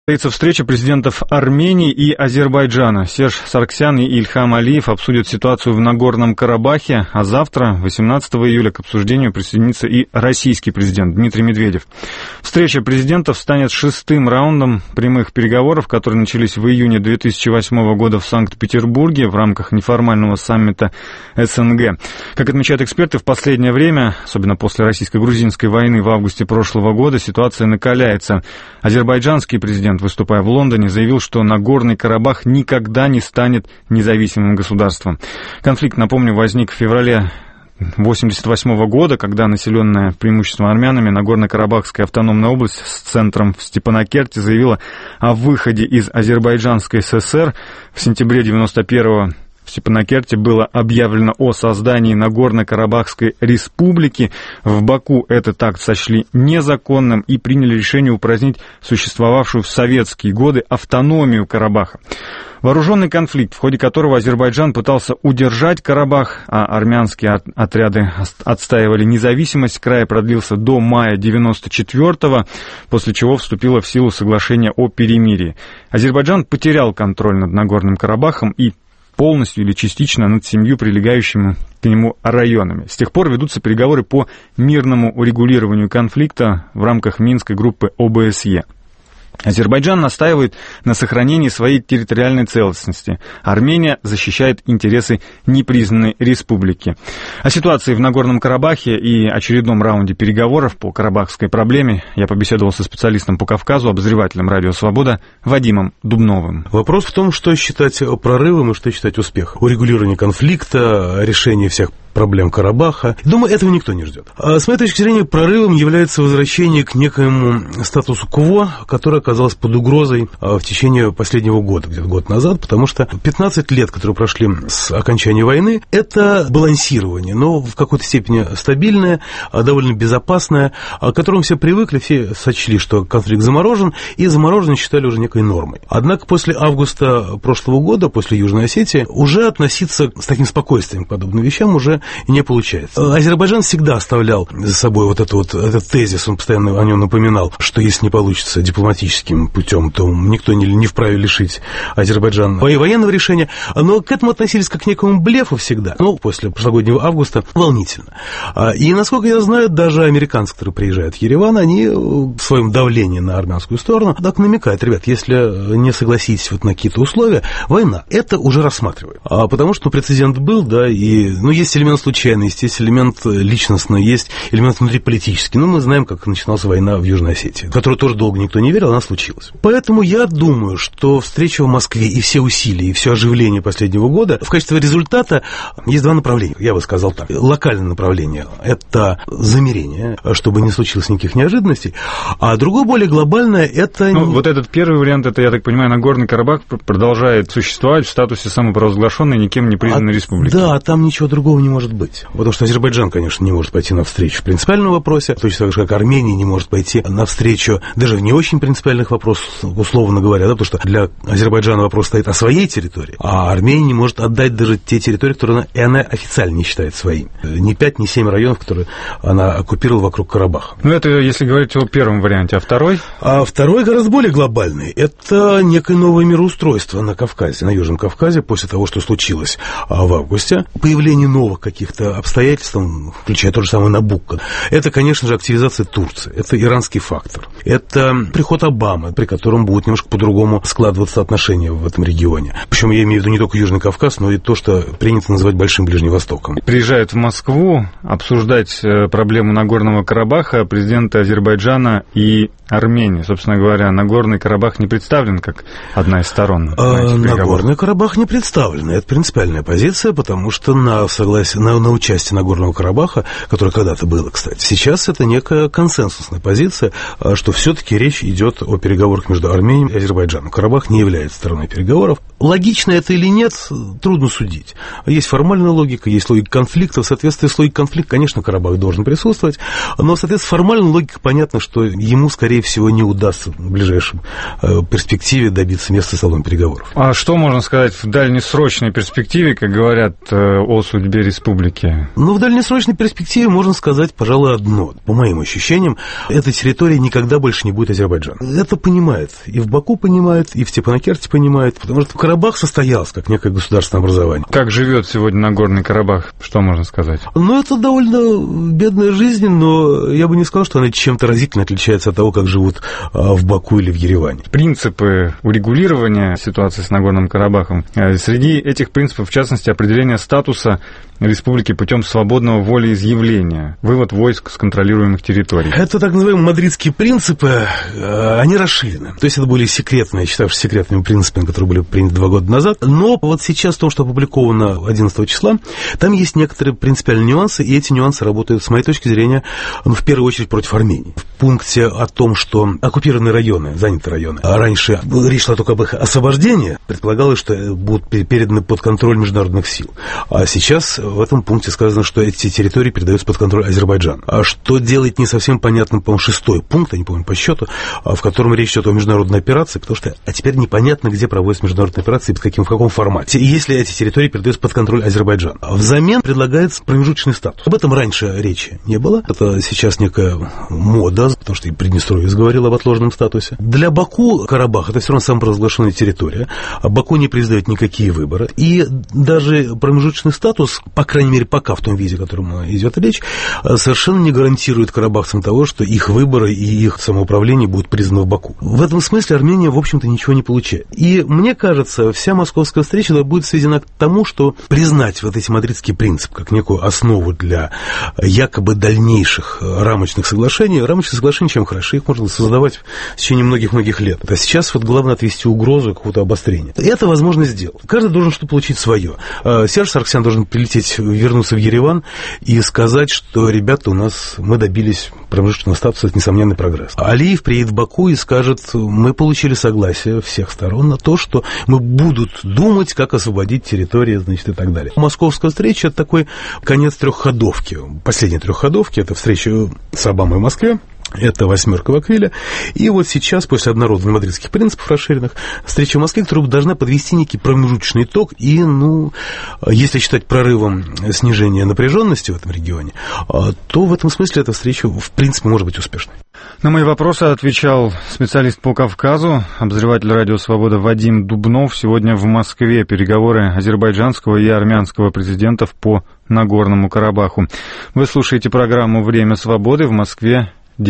Состоится встреча президентов Армении и Азербайджана. Серж Саргсян и Ильхам Алиев обсудят ситуацию в Нагорном Карабахе, а завтра, 18 июля, к обсуждению присоединится и российский президент Дмитрий Медведев. Встреча президентов станет шестым раундом прямых переговоров, которые начались в июне 2008 года в Санкт-Петербурге в рамках неформального саммита СНГ. Как отмечают эксперты, в последнее время, особенно после российско-грузинской войны в августе прошлого года, ситуация накаляется. Азербайджанский президент, выступая в Лондоне, заявил, что Нагорный Карабах никогда не станет независимым государством. Конфликт, напомню, возник в феврале 1988 года, когда населенная преимущественно армянами Нагорно-Карабахская автономная область с центром в Степанакерте заявила о выходе из Азербайджанской ССР. В сентябре 1991-го в Степанакерте было объявлено о создании Нагорно-Карабахской республики. В Баку этот акт сочли незаконным и приняли решение упразднить существовавшую в советские годы автономию Карабаха. Вооруженный конфликт, в ходе которого Азербайджан пытался удержать Карабах, а армянские отряды отстаивали независимость края, продлился до мая 1994-го, после чего вступило в силу соглашение о перемирии. Азербайджан потерял контроль над Нагорным Карабахом и полностью или частично над 7 прилегающими к нему районами. С тех пор ведутся переговоры по мирному урегулированию конфликта в рамках Минской группы ОБСЕ. Азербайджан настаивает на сохранении своей территориальной целостности. Армения защищает интересы непризнанной республики. О ситуации в Нагорном Карабахе и очередном раунде переговоров по карабахской проблеме я побеседовал со специалистом по Кавказу, обозревателем «Радио Свобода» Вадимом Дубновым. Вопрос в том, что считать прорывом и что считать успехом. Урегулирование конфликта, решение всех проблем Карабаха. Думаю, этого никто не ждет. С моей точки зрения, прорывом является возвращение к некоему статусу кво, который оказался под угрозой в течение последнего года, где-то год назад, потому что 15 лет, которые прошли с окончания войны, это балансирование, но в какой-то степени стабильное, довольно безопасное, к которому все привыкли, все сочли, что конфликт заморожен, и замороженный считали уже некой нормой. Однако после августа прошлого года, после Южной Осетии, уже относиться с таким спокойствием к подобным вещам уже не получается. Азербайджан всегда оставлял за собой этот тезис, он постоянно о нем напоминал, что если не получится дипломатическим путем, то никто не вправе лишить Азербайджана военного решения, но к этому относились как к некому блефу всегда, после прошлогоднего августа волнительно. И, насколько я знаю, даже американцы, которые приезжают в Ереван, они в своем давлении на армянскую сторону так намекают: ребят, если не согласитесь на какие-то условия, война, это уже рассматриваем. Потому что прецедент был, да, и есть элемент случайности, есть элемент личностный, есть элемент внутриполитический. Мы знаем, как начиналась война в Южной Осетии, в которую тоже долго никто не верил, она случилась. Поэтому я думаю, что встреча в Москве и все усилия, и все оживление последнего года, в качестве результата есть два направления, я бы сказал так. Локальное направление – это замирение, чтобы не случилось никаких неожиданностей, а другое, более глобальное – это… Вот этот первый вариант, это, я так понимаю, Нагорный Карабах продолжает существовать в статусе самопровозглашенной, никем не признанной республики. Да, там ничего другого не может быть. Потому что Азербайджан, конечно, не может пойти навстречу в принципиальном вопросе, точно так же, как Армения не может пойти навстречу даже в не очень принципиальных вопросах, условно говоря, потому что для Азербайджана вопрос стоит о своей территории, а Армения не может отдать даже те территории, которые она официально не считает своими. Ни 5, ни 7 районов, которые она оккупировала вокруг Карабаха. Это если говорить о первом варианте, а второй? А второй гораздо более глобальный. Это некое новое мироустройство на Кавказе, на Южном Кавказе, после того, что случилось в августе. Появление новых каких-то обстоятельств, включая то же самое Набукко. Это, конечно же, активизация Турции, это иранский фактор, это приход Обамы, при котором будут немножко по-другому складываться отношения в этом регионе. Причем я имею в виду не только Южный Кавказ, но и то, что принято называть Большим Ближним Востоком. Приезжают в Москву обсуждать проблему Нагорного Карабаха президенты Азербайджана и Армении. Собственно говоря, Нагорный Карабах не представлен как одна из сторон. Нагорный Карабах не представлен. Это принципиальная позиция, потому что на участие Нагорного Карабаха, которое когда-то было, кстати, сейчас это некая консенсусная позиция, что все-таки речь идет о переговорах между Арменией и Азербайджаном. Карабах не является стороной переговоров. Логично это или нет, трудно судить. Есть формальная логика, есть логика конфликта. В соответствии с логикой конфликта, конечно, Карабах должен присутствовать, но в соответствии с формальной логикой понятно, что ему скорее скорее всего, не удастся в ближайшем перспективе добиться места за столом переговоров. А что можно сказать в дальнесрочной перспективе, как говорят, о судьбе республики? Ну, в дальнесрочной перспективе можно сказать, пожалуй, одно. По моим ощущениям, эта территория никогда больше не будет Азербайджан. Это понимают. И в Баку понимают, и в Степанакерте понимают, потому что Карабах состоялся как некое государственное образование. Как живет сегодня Нагорный Карабах? Что можно сказать? Ну, это довольно бедная жизнь, но я бы не сказал, что она чем-то разительно отличается от того, как живут в Баку или в Ереване. Принципы урегулирования ситуации с Нагорным Карабахом. Среди этих принципов, в частности, определение статуса республики путем свободного волеизъявления, вывод войск с контролируемых территорий. Это так называемые мадридские принципы, они расширены. То есть это были секретные, считавшиеся секретными принципами, которые были приняты 2 года назад. Но вот сейчас то, что опубликовано 11 числа, там есть некоторые принципиальные нюансы, и эти нюансы работают, с моей точки зрения, в первую очередь против Армении. В пункте о том, что оккупированные районы, занятые районы, раньше речь шла только об их освобождении, предполагалось, что будут переданы под контроль международных сил. А сейчас в этом пункте сказано, что эти территории передаются под контроль Азербайджана. А что делает не совсем понятным, по-моему, 6-й пункт, я не помню по счету, в котором речь идет о международной операции, потому что теперь непонятно, где проводятся международные операции и в каком формате, если эти территории передаются под контроль Азербайджана. Взамен предлагается промежуточный статус. Об этом раньше речи не было. Это сейчас некая мода, потому что и Приднестровье говорил об отложенном статусе. Для Баку Карабах это все равно самопровозглашенная территория. Баку не признает никакие выборы. И даже промежуточный статус, по крайней мере, пока в том виде, о котором идет речь, совершенно не гарантирует карабахцам того, что их выборы и их самоуправление будут признаны в Баку. В этом смысле Армения, в общем-то, ничего не получает. И мне кажется, вся московская встреча будет сведена к тому, что признать вот эти мадридские принципы как некую основу для якобы дальнейших рамочных соглашений. Рамочные соглашения чем хороши? Их можно создавать в течение многих-многих лет. А сейчас вот главное отвести угрозу какого-то обострения. Это возможно сделать. Каждый должен что-то получить свое. Серж Саргсян должен прилететь, вернуться в Ереван и сказать, что, ребята, мы добились промежуточного статуса, это несомненный прогресс. Алиев приедет в Баку и скажет, мы получили согласие всех сторон на то, что мы будут думать, как освободить территории, значит, и так далее. Московская встреча – это такой конец трехходовки. Последняя трехходовки – это встреча с Обамой в Москве. Это 8-ка в Аквиле. И вот сейчас, после обнародования мадридских принципов расширенных, встреча в Москве, которая должна подвести некий промежуточный итог и, если считать прорывом снижения напряженности в этом регионе, то в этом смысле эта встреча, в принципе, может быть успешной. На мои вопросы отвечал специалист по Кавказу, обозреватель «Радио Свобода» Вадим Дубнов. Сегодня в Москве переговоры азербайджанского и армянского президентов по Нагорному Карабаху. Вы слушаете программу «Время свободы». В Москве